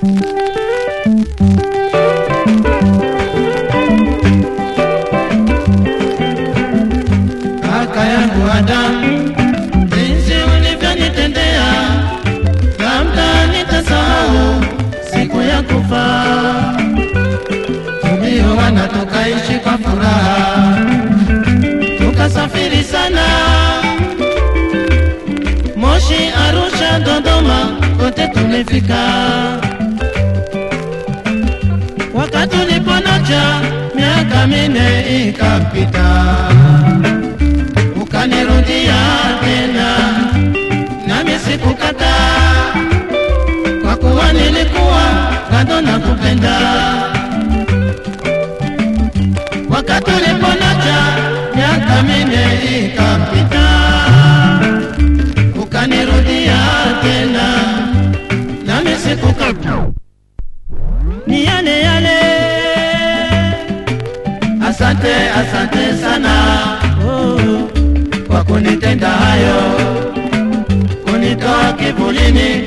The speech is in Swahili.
Kaka yangu Adamu, jinsi ulivyonitendea, labda nitasahau siku ya kufa. Tulioana tukaishi kwa furaha, tukasafiri sana, Moshi, Arusha, Dodoma, kote tumefika. Wakati uliponacha miaka 4 ikapita, ukanirudia tena, nami sikukataa, kwa kuwa nilikuwa bado nakupenda. Wakati uliponacha miaka 4 ikapita, ukanirudia tena, nami sikukataa. Ni yale yale, asante, asante sana, kwa kunitenda hayo, kunitoa kivulini